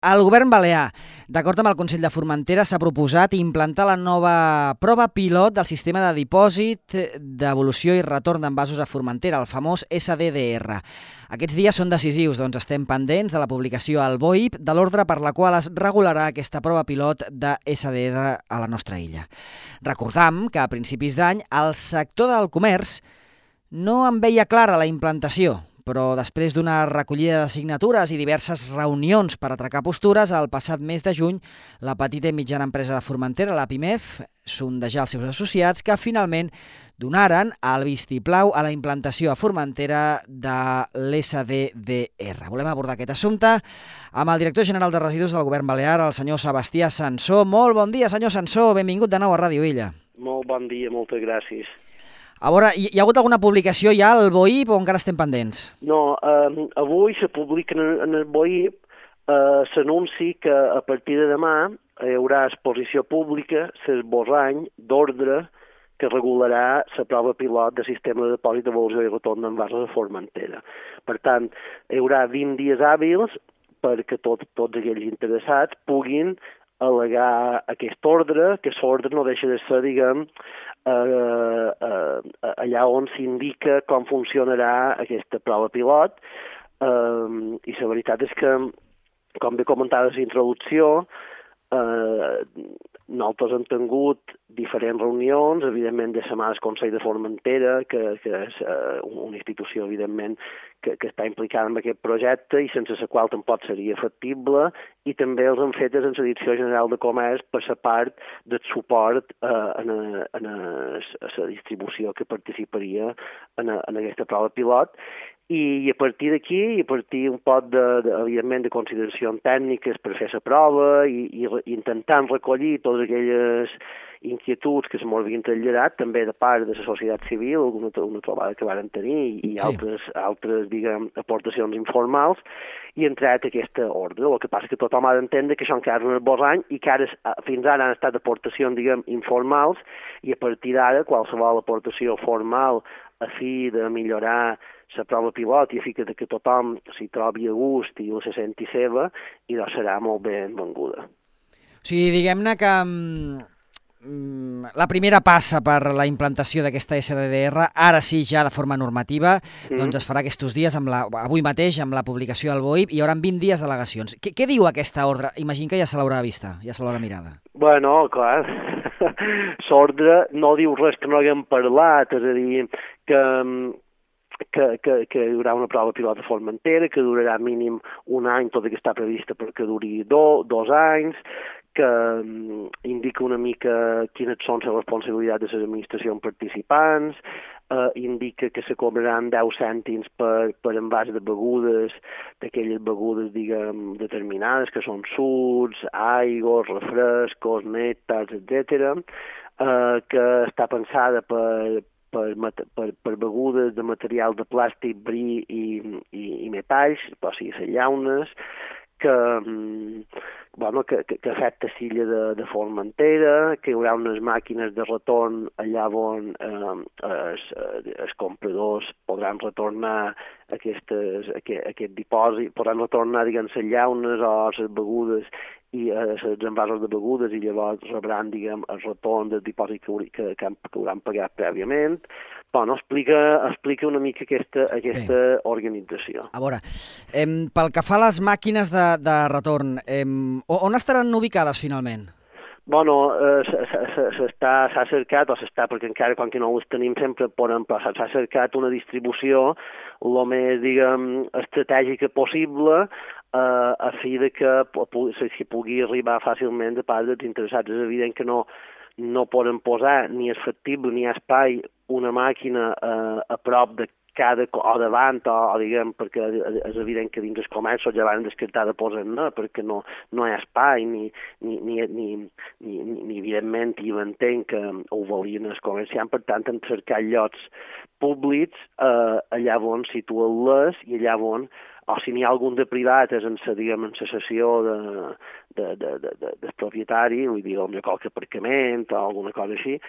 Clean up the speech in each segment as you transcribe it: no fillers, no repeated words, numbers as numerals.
El govern balear, d'acord amb el Consell de Formentera, s'ha proposat implantar la nova prova pilot del sistema de dipòsit, devolució i retorn d'envasos a Formentera, el famós SDDR. Aquests dies són decisius, doncs estem pendents de la publicació al BOIP de l'ordre per la qual es regularà aquesta prova pilot de SDDR a la nostra illa. Recordam que a principis d'any el sector del comerç no en veia clara la implantació, però després d'una recollida de signatures i diverses reunions per atracar postures, el passat mes de juny, la petita i mitjana empresa de Formentera, la PIMEF, sondejà els seus associats que finalment donaren el vistiplau a la implantació a Formentera de l'SDDR. Volem abordar aquest assumpte amb el director general de residus del govern balear, el senyor Sebastià Sansó. Molt bon dia, senyor Sansó, benvingut de nou a Ràdio Illa. Molt bon dia, moltes gràcies. A veure, hi ha hagut alguna publicació ja al BOIP o encara estem pendents? No, avui se publica en el BOIP s'anunci que a partir de demà hi haurà exposició pública l'esborrany d'ordre que regularà la prova pilot de sistema de depòsit, devolució i retorn d'envasos a Formentera. Per tant, hi haurà 20 dies hàbils perquè tots aquells interessats puguin al·legar aquest ordre, que l'ordre no deixa de ser, diguem, allà on s'indica com funcionarà aquesta prova pilot, i la veritat és que, com bé comentaves a la introducció, nosaltres hem tingut diferents reunions, evidentment de la mà del Consell de Formentera, que és una institució, evidentment, que està implicada en aquest projecte i sense la qual tampoc seria factible, i també els hem fet en la Direcció General de Comerç per la part del suport a la distribució que participaria en aquesta prova pilot. I a partir d'aquí, i a partir un poc, evidentment, de consideracions tècniques per fer la prova i intentant recollir totes aquelles inquietuds que se m'havien traslladat, també de part de la societat civil, una trobada que varen tenir i altres, diguem, aportacions informals, i entrat aquesta ordre. El que passa és que tothom ha d'entendre que això encara és un esborrany i que fins ara han estat aportacions, diguem, informals, i a partir d'ara qualsevol aportació formal a fi de millorar la prova pilot i a fi que tothom s'hi trobi a gust i se senti seva, i doncs serà molt benvinguda. O sigui, diguem-ne que la primera passa per la implantació d'aquesta SDDR, ara sí, ja de forma normativa, doncs es farà aquests dies, avui mateix, amb la publicació al BOIP, i hi haurà 20 dies d'al·legacions. Què diu aquesta ordre? Imagino que ja se l'haurà vista, ja se l'haurà mirada. Bueno, clar, l'ordre no diu res que no haguem parlat, és a dir, que hi haurà una prova pilot a Formentera, que durarà mínim un any, tot i que està prevista perquè duri 2 anys, que indica una mica quines són les responsabilitats de les administracions participants, indica que se cobraran 10 cèntims per envàs de begudes, d'aquelles begudes, diguem, determinades, que són sucs, aigües, refrescos, nèctars, etc., que està pensada per begudes de material de plàstic, bri i metalls, o sigui, les llaunes, que afecta l'illa de Formentera, que hi haurà unes màquines de retorn allà on els compradors podran retornar aquest dipòsit, podran retornar, diguem, les llaunes o les begudes i els envasos de begudes, i llavors rebran, diguem, el retorn del dipòsit que hauran pagat prèviament. Bueno, explica una mica aquesta organització. A veure, pel que fa a les màquines de retorn, on estaran ubicades finalment? Bueno, s'ha cercat, perquè encara quan no les tenim sempre podem passar, s'ha cercat una distribució el més, diguem, estratègica possible, a fi de que pugui arribar fàcilment de part dels interessats. És evident que no poden posar, ni és factible, ni hi ha espai, una màquina a prop de cada, o davant, o diguem, perquè és evident que dins els comerços ja van descartar de posar-ne, perquè no hi ha espai, ni evidentment, i ho entenc que ho volien els comerciants, per tant, han cercat llocs públics allà on situen-les, i allà on, o si n'hi ha algun de privat, és en la cessió del propietari, vull dir, qualque aparcament o alguna cosa així,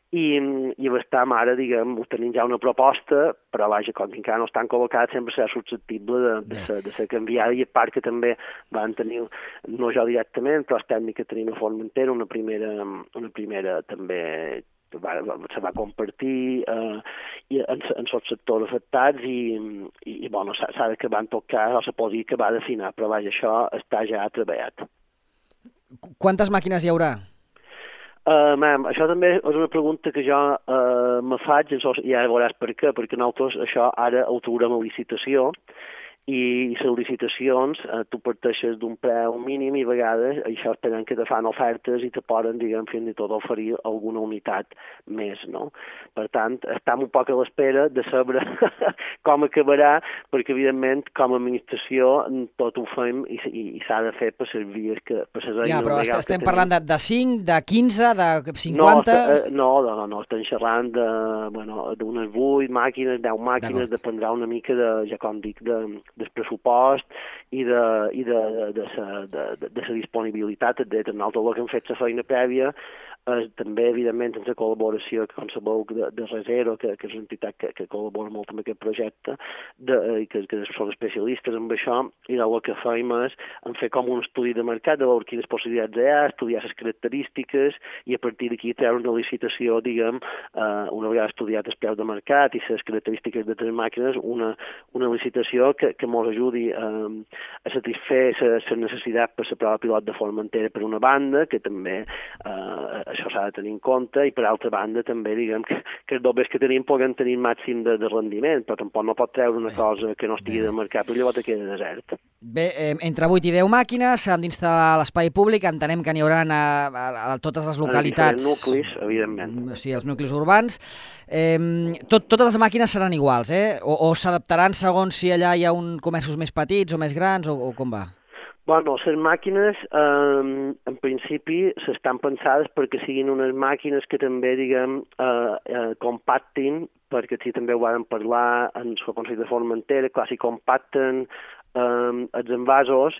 i estem ara, diguem, tenim ja una proposta, però vaja, com que encara no estan col·locats, sempre serà susceptible de ser canviada, i a part que també van tenir, no jo directament, però els tècnics que tenim a Formentera, una primera també se va compartir i en els sectors afectats i bueno, s'ha d'acabar en tot cas, o se pot dir que va d'afinar, però vaja, això està ja treballat. Quantes màquines hi haurà? Això també és una pregunta que jo me faig, i ara veuràs per què, perquè nosaltres això ara ho traurem a licitació, i les licitacions tu parteixes d'un preu mínim i a vegades això esperen que te fan ofertes i te poden, diguem, fins i tot oferir alguna unitat més, no? Per tant, estem un poc a l'espera de saber com acabarà, perquè evidentment com a administració tot ho fem i s'ha de fer per les vies que per les eines però legals estem parlant de 5, de 15, de 50... No, estem xerrant d'unes 8 màquines, 10 màquines, dependrà una mica de, ja com dic, del pressupost i de la disponibilitat. Nosaltres el que hem fet la feina prèvia també, evidentment, en la col·laboració, com sabeu, de Resero, que és una entitat que col·labora molt amb aquest projecte, i que són especialistes en això, i el que fem és fer com un estudi de mercat, de veure quines possibilitats hi ha, estudiar les característiques, i a partir d'aquí treure una licitació, diguem, una vegada estudiat el preu de mercat i les característiques de les màquines, una licitació que ens ajudi a satisfer les necessitats per la prova pilot de Formentera per una banda, que també això s'ha de tenir en compte, i per altra banda també, diguem, que els dobbers que tenim puguen tenir màxim de rendiment, però tampoc no pot treure una cosa que no estigui de mercat, però llavors queda desert. Bé, entre 8 i 10 màquines s'han d'instal·lar a l'espai públic, entenem que n'hi haurà a totes les localitats. En diferents nuclis, evidentment. Sí, els nuclis urbans. Totes les màquines seran iguals, o s'adaptaran segons si allà hi ha comerços més petits o més grans, o com va? Bueno, les màquines, en principi, s'estan pensades perquè siguin unes màquines que també, diguem, compactin, perquè si també ho vàrem parlar en el Consell de Formentera, clar, si compacten els envasos,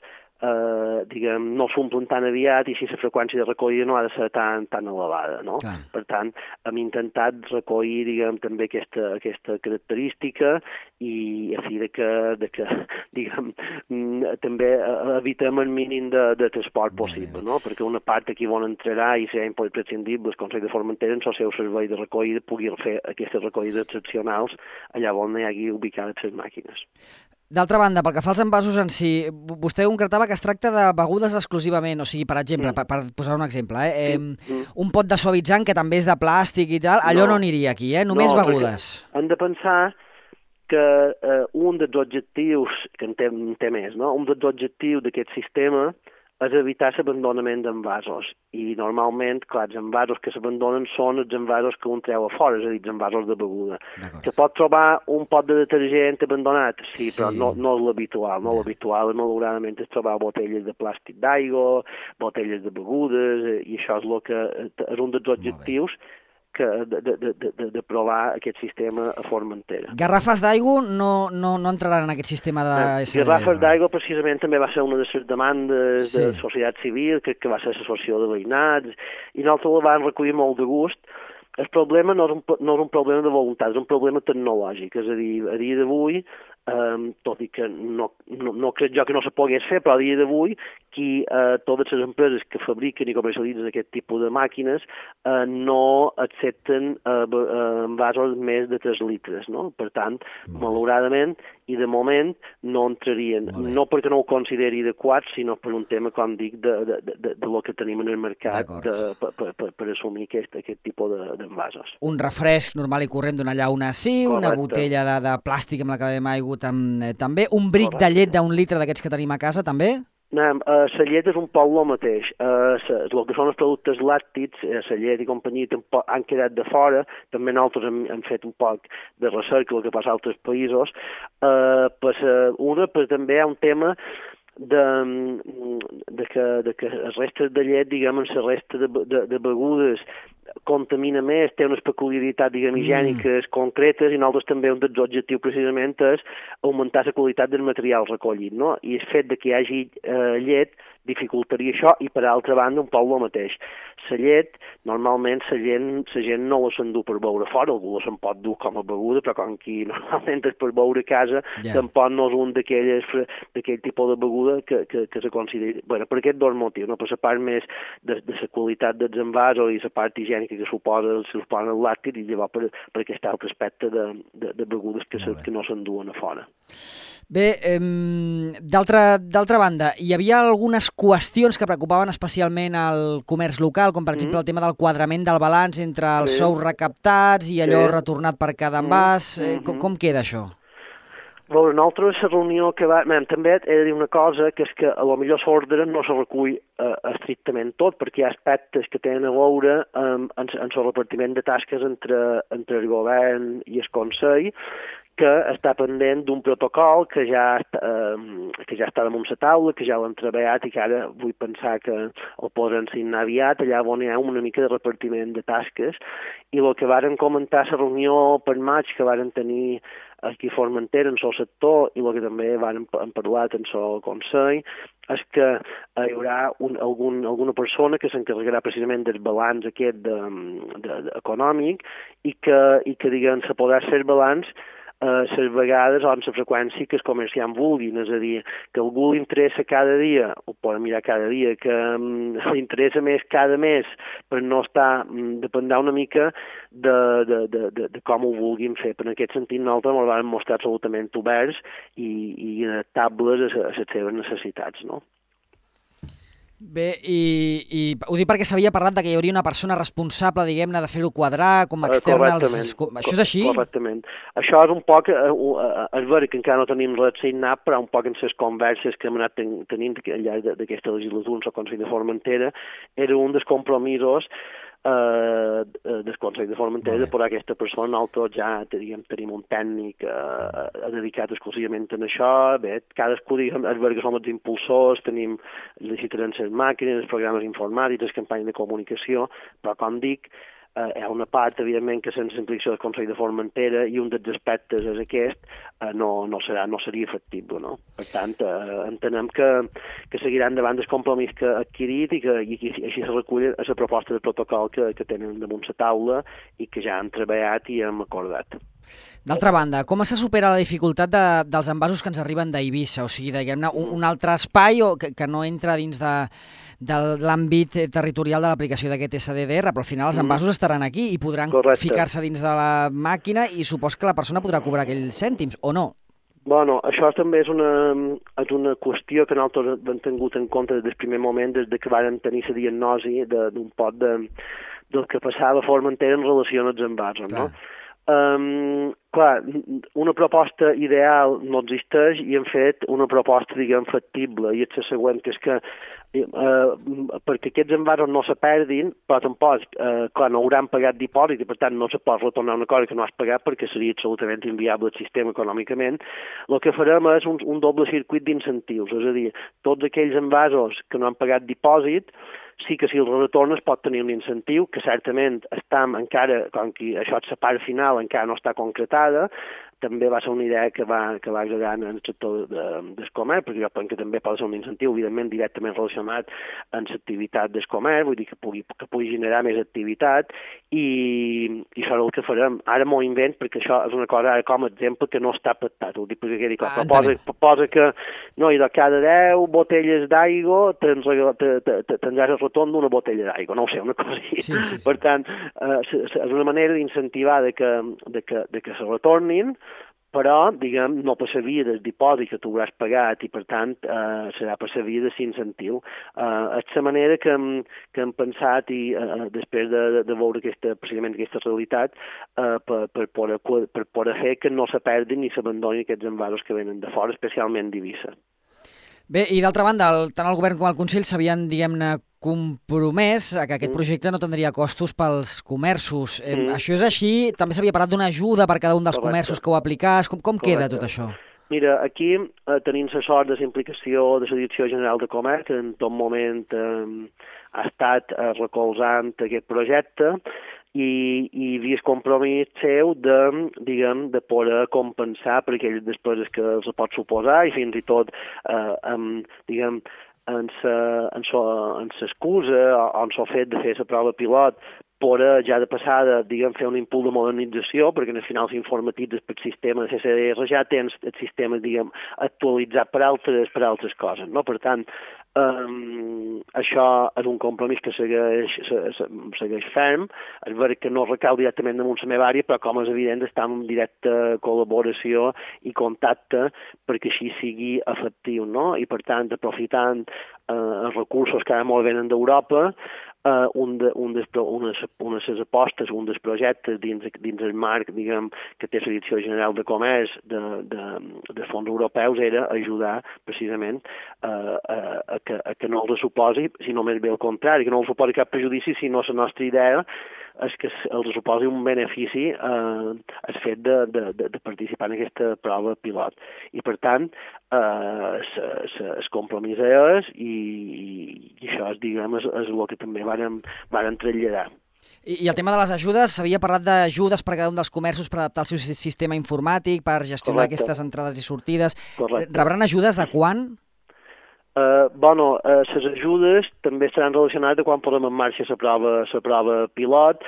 diguem, no s'omplen tan aviat i si la freqüència de recollida no ha de ser tan elevada, no? Clar. Per tant, hem intentat recollir, diguem, també aquesta característica i a fi de que diguem, també evitem el mínim de transport possible, no? Perquè una part aquí on entrarà i serà imprescindible el Consell de Formentera en el seu servei de recollida pugui fer aquestes recollides excepcionals allà on hi hagi ubicades les màquines. D'altra banda, pel que fa als envasos en si, vostè concretava que es tracta de begudes exclusivament, o sigui, per exemple, per posar un exemple, un pot de suavitzant que també és de plàstic i tal, allò no aniria aquí, només begudes. Hem de pensar que un dels objectius, que en té més, no? Un dels objectius d'aquest sistema és evitar l'abandonament d'envasos. I normalment, clar, els envasos que s'abandonen són els envasos que un treu a fora, és a dir, els envasos de beguda. Que pot trobar un pot de detergent abandonat? Sí, però no és l'habitual. No l'habitual, malauradament, és trobar botelles de plàstic d'aigua, botelles de begudes, i això és el que és un dels objectius de provar aquest sistema a Formentera. Garrafes d'aigua no entraran en aquest sistema de SDR? Garrafes d'aigua precisament també va ser una de les demandes de la societat civil, que va ser l'associació de veïnats, i nosaltres la vam recollir molt de gust. El problema no és un problema de voluntat, és un problema tecnològic, és a dir, a dia d'avui, tot i que no crec jo que no se pogués fer, però a dia d'avui totes les empreses que fabriquen i comercialitzen aquest tipus de màquines no accepten envasos més de 3 litres, no? Per tant, malauradament, i de moment no entrarien, no perquè no ho consideri adequat, sinó per un tema, com dic, de lo que tenim en el mercat per assumir aquest tipus d'envasos. Un refresc normal i corrent d'una llauna sí, una botella de plàstic amb la que bevem aigua també, un bric de llet d'1 litre d'aquests que tenim a casa també? La llet és un poc el mateix. El que són els productes làctics, la llet i companyia han quedat de fora, també nosaltres hem fet un poc de recerca, el que passa a altres països, però també hi ha un tema de que les restes de llet, diguem, la resta de begudes contamina més, té unes peculiaritats, diguem, higièniques concretes, i nosaltres també un dels objectius precisament és augmentar la qualitat del material recollit, no? I el fet que hi hagi llet dificultaria això, i per altra banda un poc el mateix. La llet, normalment la gent no la s'endú per beure fora, algú la se'n pot dur com a beguda, però com que normalment és per beure a casa, tampoc no és un d'aquell tipus de beguda que se consideri... Bueno, per aquest dos motius, no? Per la part més de la qualitat dels envasos i la part higiènica que suposa el làctic, i llavors per aquest altre aspecte de begudes que no s'enduen a fora. Bé, d'altra banda, hi havia algunes qüestions que preocupaven especialment el comerç local, com per exemple el tema del quadrament del balanç entre els sous recaptats i allò retornat per cada envàs. Com queda això? Veure, nosaltres la reunió que també he de dir una cosa, que és que a lo millor l'ordre no se recull estrictament tot, perquè hi ha aspectes que tenen a veure amb el repartiment de tasques entre el govern i el Consell, que està pendent d'un protocol que ja està damunt la taula, que ja l'han treballat i que ara vull pensar que el podran signar aviat, allà on hi ha una mica de repartiment de tasques. I el que varen comentar a la reunió per maig que varen tenir aquí a Formentera en el sector, i el que també han parlat en el Consell, és que hi haurà alguna persona que s'encarregarà precisament del balanç aquest econòmic, i que diguem, se podrà fer balanç les vegades o amb la freqüència que el comerciant vulguin, és a dir, que algú li interessa cada dia, ho poden mirar cada dia, que li interessa més cada mes, per no estar, dependrà una mica de com ho vulguin fer. Per en aquest sentit, nosaltres ens vam mostrar absolutament oberts i adaptables a les seves necessitats, no? Bé, i ho dic perquè s'havia parlat que hi hauria una persona responsable, diguem-ne, de fer-ho quadrar, com externa... Això és així? Correctament. Això és un poc, és vera que encara no tenim res signat, però un poc en les converses que hem anat tenint al llarg d'aquesta legislatura en el Consell de Formentera, era un dels compromisos del Consell de Formentera de posar aquesta persona. Nosaltres ja tenim un tècnic dedicat exclusivament a això. Bé, cadascú, és vera que som els impulsors, licitarem les màquines, els programes informàtics, les campanyes de comunicació, però com dic, hi ha una part, evidentment, que sense implicació del Consell de Formentera, i un dels aspectes és aquest, no seria factible, no? Per tant, entenem que seguiran davant del compromís que ha adquirit i així se recull a la proposta de protocol que tenen damunt la taula i que ja han treballat i hem acordat. D'altra banda, com se supera la dificultat dels envasos que ens arriben d'Eivissa? O sigui, diguem-ne, un altre espai que no entra dins de l'àmbit territorial de l'aplicació d'aquest SDDR, però al final els envasos estaran aquí i podran ficar-se dins de la màquina, i supos que la persona podrà cobrar aquells cèntims, o no? Bueno, això també és una qüestió que nosaltres hem tingut en compte des del primer moment, des que vàrem tenir la diagnosi d'un pot del que passava a Formentera en relació als envasos, no? Clar, una proposta ideal no existeix, i hem fet una proposta, diguem, factible, i és la següent, que és que perquè aquests envasos no se perdin, però tampoc, clar, no hauran pagat dipòsit i per tant no se pot retornar una cosa que no has pagat perquè seria absolutament inviable el sistema econòmicament. El que farem és un doble circuit d'incentius, és a dir, tots aquells envasos que no han pagat dipòsit, sí que si els retornes pot tenir un incentiu, que certament està encara, com que això és la part final, encara no està concretada. També va ser una idea que va agradar en el sector del comerç, perquè jo penso que també pot ser un incentiu, evidentment, directament relacionat amb l'activitat del comerç, vull dir que pugui generar més activitat, i això és el que farem. Ara m'ho invent, perquè això és una cosa, ara com a exemple, que no està pactat. Ho dic perquè quedi clar, posa que no, i de cada 10 botelles d'aigua tindràs el retorn d'una botella d'aigua, no ho sé, una cosa així. Sí. Per tant, és una manera d'incentivar que se retornin, però, diguem, no per la via del dipòsit que tu hauràs pagat, i per tant serà per la via de l'incentiu. És la manera que hem pensat, i després de veure precisament aquesta realitat, per poder fer que no se perdin ni s'abandonin aquests envasos que venen de fora, especialment d'Eivissa. Bé, i d'altra banda, tant el govern com el Consell s'havien, diguem-ne, compromès a que aquest projecte no tindria costos pels comerços. Això és així? També s'havia parlat d'una ajuda per cada un dels comerços que ho aplicàs. Com queda tot això? Mira, aquí tenim la sort de la implicació de la Direcció General de Comerç, que en tot moment ha estat recolzant aquest projecte, i havia el compromís seu de poder compensar per aquelles despeses que els pot suposar, i fins i tot en l'excusa o en el fet de fer la prova pilot per ja de passada, diguem, fer un impuls de modernització, perquè al final s'informatitzes pel sistema de CCDR, ja tens el sistema, diguem, actualitzat per altres coses, no? Per tant, això és un compromís que segueix ferm, és veritat que no recau directament damunt la meva àrea, però com és evident està en directa col·laboració i contacte perquè així sigui efectiu, no? I per tant, aprofitant els recursos que ara molt venen d'Europa, unes apostes, un dels projectes dins el marc, diguem, que té la Direcció General de Comerç de fons europeus era ajudar precisament a que no els suposi, sinó més bé al contrari, que no els suposi cap prejudici, sinó la nostra idea és que els suposi un benefici el fet de participar en aquesta prova pilot. I per tant, el compromís és i això és, diguem, és el que també vàrem traslladar. I el tema de les ajudes, s'havia parlat d'ajudes per cada un dels comerços per adaptar el seu sistema informàtic, per gestionar aquestes entrades i sortides. Correcte. Rebran ajudes de quan? Les ajudes també estaran relacionades de quan posem en marxa la prova pilot.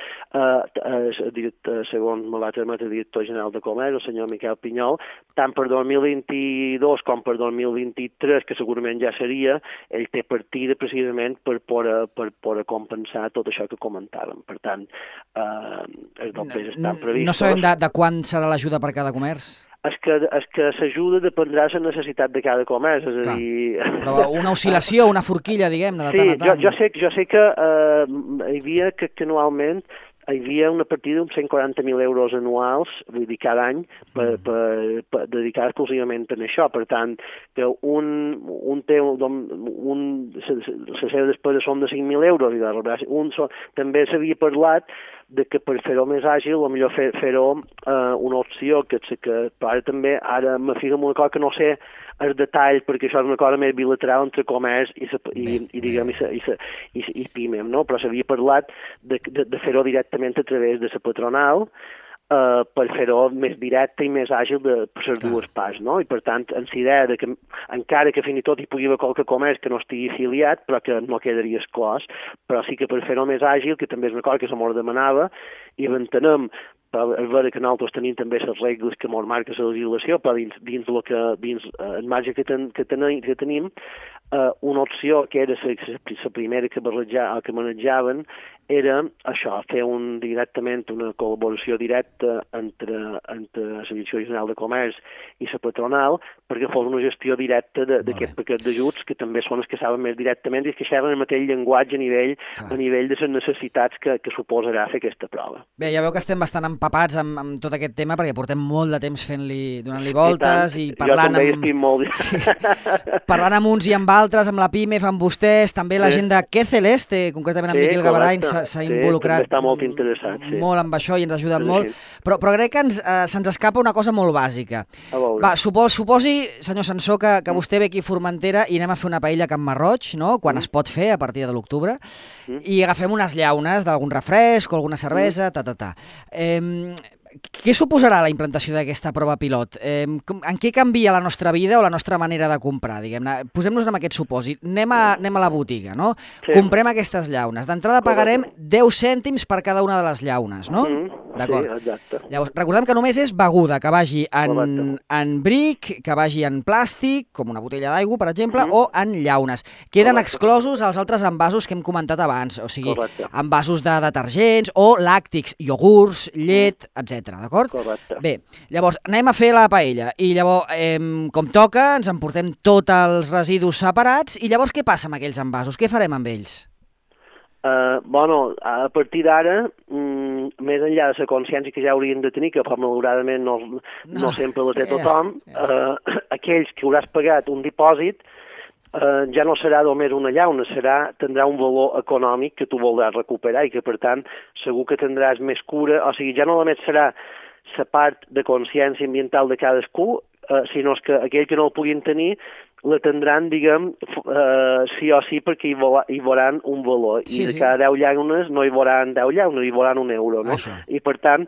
Segons me va transmetre el director general de Comerç, el senyor Miquel Pinyol, tant per 2022 com per 2023, que segurament ja seria, ell té partida precisament per poder compensar tot això que comentàvem. Per tant, els dobbers estan previstos. No sabem de quan serà l'ajuda per cada comerç? És que l'ajuda dependrà de la necessitat de cada comerç, és a dir... Però una oscil·lació, una forquilla, diguem-ne, de tant a tant. Jo sé que hi havia que anualment hi havia una partida d'uns 140.000 euros anuals, vull dir, cada any, per dedicar exclusivament a això. Per tant, que les seves despeses són de 5.000 euros i també s'havia parlat de que per fer-ho més àgil, o millor fer-ho una opció que ara també, ara me fico en una cosa que no sé el detall, perquè això és una cosa més bilateral entre comerç i PIMEM, no? Però s'havia parlat de fer-ho directament a través de la patronal, per fer-ho més directe i més àgil per les dues parts, no? I per tant, en la idea que encara que fins i tot hi pugui haver qualque comerç que no estigui afiliat, però que no quedaria exclòs, però sí que per fer-ho més àgil, que també és una cosa que se m'ho demanava, i entenem, però és veritat que nosaltres tenim també les regles que ens marca la legislació, però dins el marge que tenim, una opció que era la primera que manejaven era això, fer directament una col·laboració directa entre la Direcció General de Comerç i la patronal, perquè fos una gestió directa d'aquest paquet d'ajuts, que també són els que saben més directament i es queixaven el mateix llenguatge a nivell de les necessitats que suposarà fer aquesta prova. Bé, ja veu que estem bastant empapats amb tot aquest tema, perquè portem molt de temps donant-li voltes i parlant parlant amb uns i amb altres, amb la PIMEF, amb vostès, també la gent de Que Celeste, concretament amb Miquel Gavarain, s'ha involucrat molt interessat, molt amb això i ens ha ajudat molt, però crec que se'ns escapa una cosa molt bàsica. Va, suposi, senyor Sansó, que vostè ve aquí a Formentera i anem a fer una paella a Can Marroig, no? Quan es pot fer, a partir de l'octubre, i agafem unes llaunes d'algun refresc o alguna cervesa, Què suposarà la implantació d'aquesta prova pilot? En què canvia la nostra vida o la nostra manera de comprar, diguem-ne? Posem-nos en aquest supòsit. Anem a la botiga, no? Sí. Comprem aquestes llaunes. D'entrada pagarem 10 cèntims per cada una de les llaunes, no? D'acord. Sí, exacte. Llavors, recordem que només és beguda, que vagi en bric, que vagi en plàstic, com una botella d'aigua, per exemple, o en llaunes. Queden exclosos els altres envasos que hem comentat abans, o sigui, envasos de detergents o làctics, iogurts, llet, etc. D'acord? Correcte. Bé, llavors anem a fer la paella i llavors, com toca, ens emportem tots els residus separats i llavors què passa amb aquells envasos? Què farem amb ells? A partir d'ara, més enllà de la consciència que ja haurien de tenir, que malauradament no sempre la té tothom, aquells que hauràs pagat un dipòsit ja no serà només una llauna, tindrà un valor econòmic que tu voldràs recuperar i que, per tant, segur que tindràs més cura, o sigui, ja no només serà la part de consciència ambiental de cadascú, sinó que aquells que no el puguin tenir l'atendran, diguem, sí o sí perquè hi veuran un valor. Sí, I de sí. cada 10 llaunes no hi veuran 10 llaunes, hi veuran €1, no? Això. I per tant,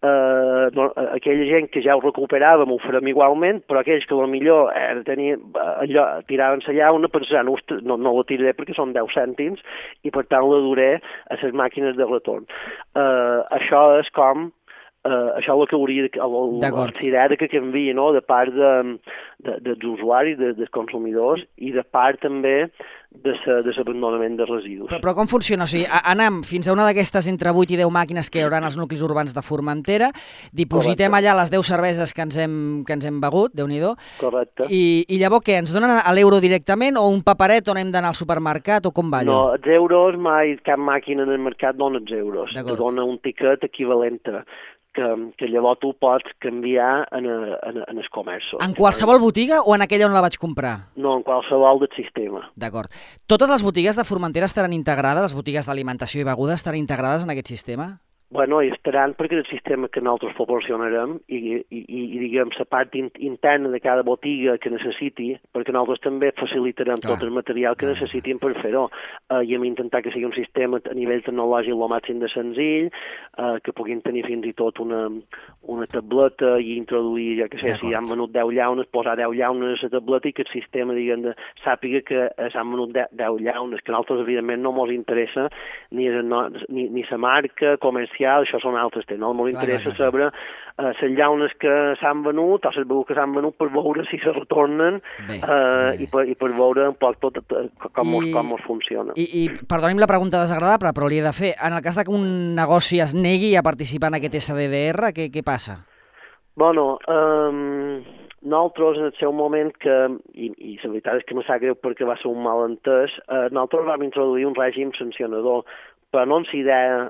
aquella gent que ja ho recuperàvem ho farem igualment, però aquells que potser allò, tiraven la llauna pensaran, ostres, no la tiraré perquè són 10 cèntims i per tant la duré a les màquines de retorn. Això és com això és el que hauria l'idea que canvia, no?, de part dels usuaris, dels consumidors i de part també de l'abandonament de residus. Però com funciona? O sigui, anem fins a una d'aquestes entre 8 i 10 màquines que hi haurà als nuclis urbans de Formentera, dipositem allà les 10 cerveses que ens hem begut, Déu-n'hi-do, correcte. I llavors què? Ens donen a l'euro directament o un paperet on hem d'anar al supermercat o com va allò? No, els euros, mai cap màquina en el mercat dona els euros. Te dona un tiquet equivalent que llavors tu pots canviar en els comerços. En qualsevol botiga o en aquella on la vaig comprar? No, en qualsevol del sistema. D'acord. Totes les botigues de Formentera estaran integrades, les botigues d'alimentació i beguda estaran integrades en aquest sistema? Bueno, hi estaran perquè és el sistema que nosaltres proporcionarem i diguem, la part interna de cada botiga que necessiti, perquè nosaltres també facilitarem tot el material que necessitin per fer-ho. I hem intentat que sigui un sistema a nivell tecnològic el màxim de senzill, que puguin tenir fins i tot una tableta i introduir, ja que sé, si han venut 10 llaunes, posar 10 llaunes a la tableta i que el sistema, diguem, sàpiga que s'han venut 10 llaunes, que a nosaltres, evidentment, no ens interessa ni la marca comercial, això són altres temes. No ens interessa saber les llaunes que s'han venut o les begudes que s'han venut per veure si se retornen i per veure un poc tot com es funciona. I perdoni'm la pregunta desagradable, però l'he de fer. En el cas que un negoci es negui a participar en aquest SDDR, què passa? Bueno, nosaltres en el seu moment i la veritat és que me sap greu perquè va ser un malentès, nosaltres vam introduir un règim sancionador, però no ens idea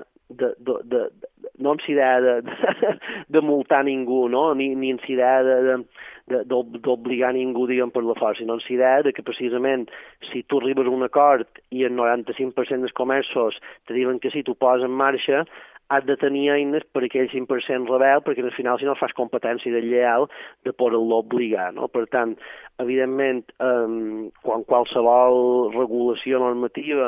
de multar ningú, no? Ni ens idea d'obligar ningú, diguem, per la força, sinó ens idea que precisament si tu arribes a un acord i el 95% dels comerços te diuen que sí, tu poses en marxa, has de tenir eines per aquell 5% rebel, perquè al final si no fas competència de lleial de poder-lo obligar, no? Per tant, evidentment, quan qualsevol regulació normativa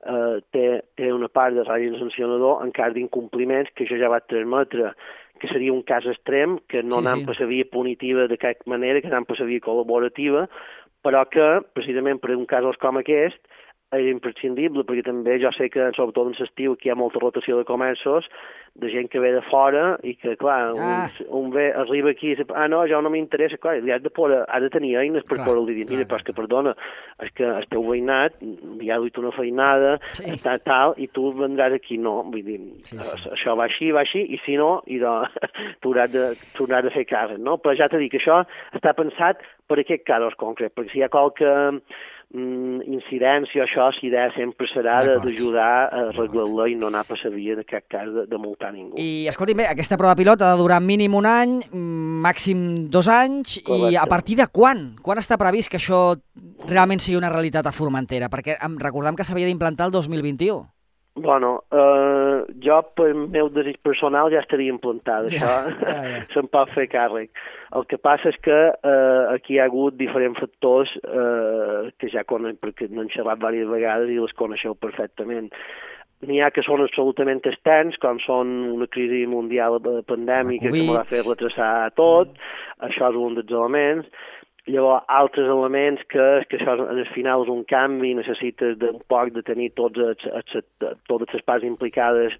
té una part de règim sancionador en cas d'incompliments, que jo ja vaig transmetre que seria un cas extrem, que no anant per la via punitiva de cap manera, que anant per la via col·laborativa, però que, precisament per un cas com aquest, és imprescindible, perquè també jo sé que, sobretot en l'estiu, que hi ha molta rotació de comerços, de gent que ve de fora i que, clar, un ve, arriba aquí i diu, no, jo no m'interessa, clar, ha de tenir eines per poder-li dir, mira, però és que, perdona, és que el teu veïnat ja ha duit una feinada, tal, i tu vendràs aquí, no, vull dir, això va així, i si no, t'ho hauràs de fer càrrec, no? Però ja t'he dit que això està pensat per aquest cas concret, perquè si hi ha qualque incidència o això, la idea sempre serà d'ajudar a arreglar-la i no anar per la via, en aquest cas, de multar ningú. I, escolti'm, bé, aquesta prova pilot ha de durar mínim un any, màxim 2 anys, i a partir de quan? Quan està previst que això realment sigui una realitat a Formentera? Perquè recordem que s'havia d'implantar el 2021. Bueno, jo, per meu desig personal, ja estaria implantada, això se'n pot fer càrrec. El que passa és que aquí hi ha hagut diferents factors que ja perquè n'hem xerrat diverses vegades i les coneixeu perfectament. N'hi ha que són absolutament externs, com són una crisi mundial pandèmica que m'ha fet retrasar tot, això és un dels elements. Llavors, altres elements que això al final és un canvi, necessites un poc de tenir totes les parts implicades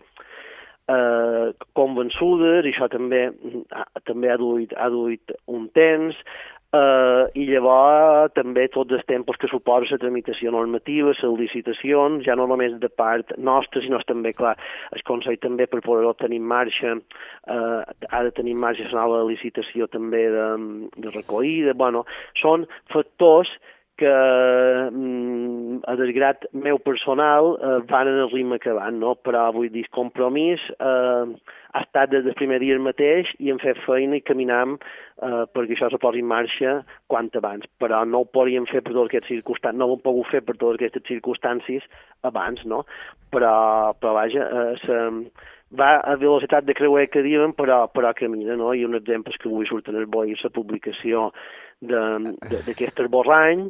convençudes, i això també ha duit un temps, i llavors també tots els tempos que suposa la tramitació normativa, les licitacions, ja no només de part nostra, sinó també, clar, el Consell també per poder-ho tenir en marxa, ha de tenir en marxa la nova licitació també de recollida. Bueno, són factors que, a desgrat meu personal, van en el ritme que van, no? Però vull dir, el compromís ha estat des del primer dia mateix i hem fet feina i caminam perquè això se posi en marxa quant abans. Però no ho podíem fer per totes aquestes circumstàncies, no ho hem pogut fer per totes aquestes circumstàncies abans, no? Però vaja, va a velocitat de creuer que diuen, però camina, no? I un exemple que avui surt en el BOE, la publicació d'aquest esborrany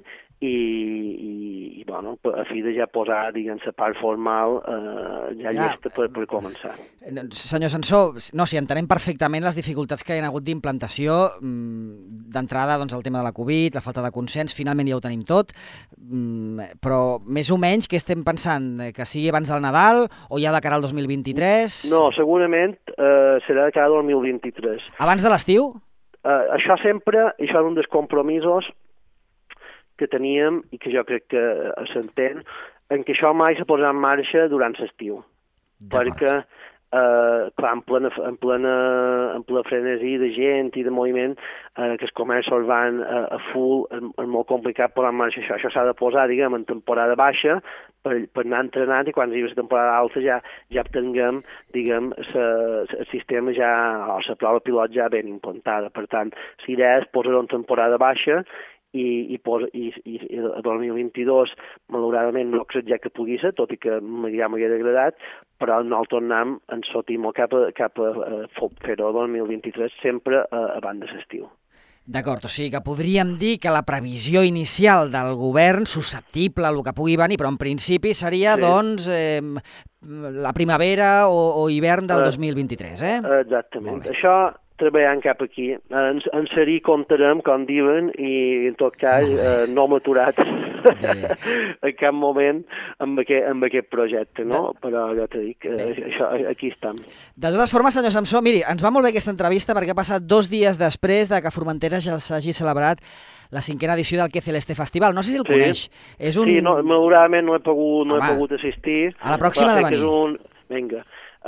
i bueno, a fi de ja posar, diguem, la part formal ja llesta per començar. Senyor Sansó, no, sí, entenem perfectament les dificultats que hi ha hagut d'implantació. D'entrada, doncs, el tema de la Covid, la falta de consens, finalment ja ho tenim tot, però més o menys què estem pensant? Que sigui abans del Nadal o ja de cara al 2023? No, segurament serà de cara al 2023. Abans de l'estiu? Això és un dels compromisos que teníem i que jo crec que s'entén, en què això mai s'ha posat en marxa durant l'estiu. Perquè, clar, en plena frenesi de gent i de moviment, que els comerços van a full, és molt complicat posar en marxa això. Això s'ha de posar, diguem, en temporada baixa per anar entrenant i quan arribi la temporada alta ja tinguem, diguem, el sistema ja, o la prova pilot ja ben implantada. Per tant, la idea és posar-ho en temporada baixa i el 2022 malauradament no crec que pugui ser, tot i que ja m'hauria agradat, però nosaltres anem en sortim cap a fer-ho el 2023 sempre abans de l'estiu. D'acord, o sigui que podríem dir que la previsió inicial del govern, susceptible a el que pugui venir, però en principi seria, sí, doncs, la primavera o hivern del 2023, eh? Exactament. Això treballant cap aquí. En serí comptarem, com diuen, i en tot cas no hem aturat en cap moment amb aquest projecte, no? Però ja t'he dit que això, aquí estem. De totes formes, senyor Samsó, miri, ens va molt bé aquesta entrevista perquè ha passat 2 dies després de que a Formentera ja s'hagi celebrat la 5a edició del Que Celeste Festival. No sé si el coneix. Sí, no, malauradament no he pogut assistir. A la pròxima de venir. Vinga.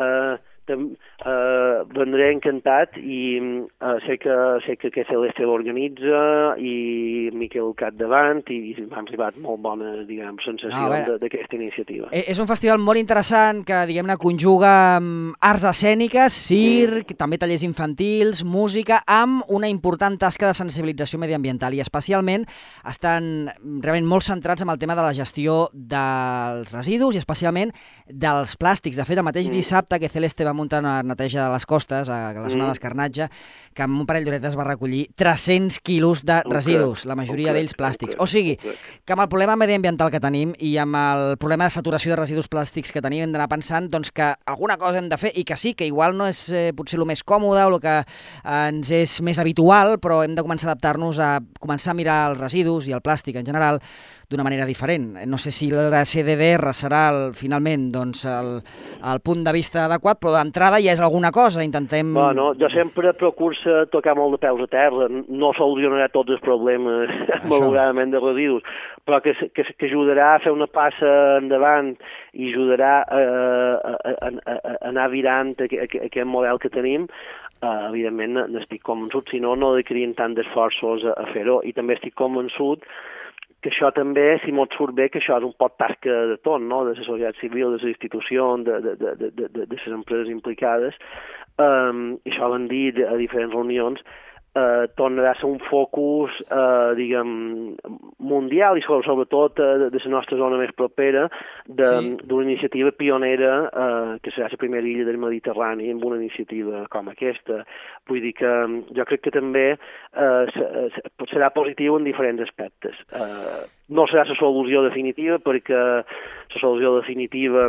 Vendré encantat i sé que Celeste l'organitza i Miquel capdavant i m'han arribat molt bones, diguem, sensacions d'aquesta iniciativa. És un festival molt interessant que, diguem-ne, conjuga arts escèniques, circ, també tallers infantils, música, amb una important tasca de sensibilització mediambiental i especialment estan realment molt centrats en el tema de la gestió dels residus i especialment dels plàstics. De fet, el mateix dissabte que Celeste va muntar una neteja de les costes a la zona d'Escarnatge, que amb un parell d'horetes va recollir 300 quilos de residus, la majoria d'ells plàstics. O sigui, que amb el problema mediambiental que tenim i amb el problema de saturació de residus plàstics que tenim hem d'anar pensant doncs, que alguna cosa hem de fer i que sí, que igual no és potser el més còmode o el que ens és més habitual, però hem de començar a adaptar-nos a començar a mirar els residus i el plàstic en general d'una manera diferent. No sé si la CDDR serà finalment doncs, el punt de vista adequat, però d'entrada ja és alguna cosa, intentem... Bueno, jo sempre procuro tocar molt de peus a terra, no solucionarà tots els problemes, malauradament, de residus, però que ajudarà a fer una passa endavant i ajudarà a anar virant aquest model que tenim. Evidentment, n'estic convençut, si no, no dedicarien tant d'esforços a fer-ho, i també estic convençut que això també, si mos surt bé, que això és un poc tasca de tot, no? De la societat civil, de les institucions, de les empreses implicades. I això ho han dit a diferents reunions, tornarà a ser un focus, diguem, mundial i sobretot de la nostra zona més propera d'una iniciativa pionera que serà la primera illa del Mediterrani amb una iniciativa com aquesta. Vull dir que jo crec que també serà positiu en diferents aspectes. No serà la solució definitiva perquè la solució definitiva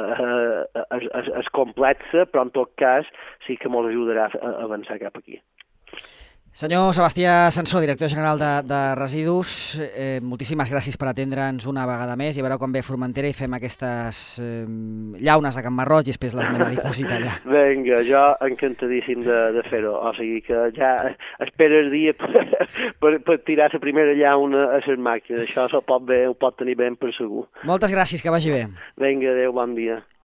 és complexa, però en tot cas sí que ens ajudarà a avançar cap aquí. Senyor Sebastià Sansó, director general de Residus, moltíssimes gràcies per atendre'ns una vegada més i a veure quan ve a Formentera i fem aquestes llaunes a Can Marroig i després les anem a dipositar allà. Vinga, jo encantadíssim de fer-ho, o sigui que ja espero el dia per tirar la primera llauna a les màquines, això ho pot tenir ben per segur. Moltes gràcies, que vagi bé. Vinga, adéu, bon dia.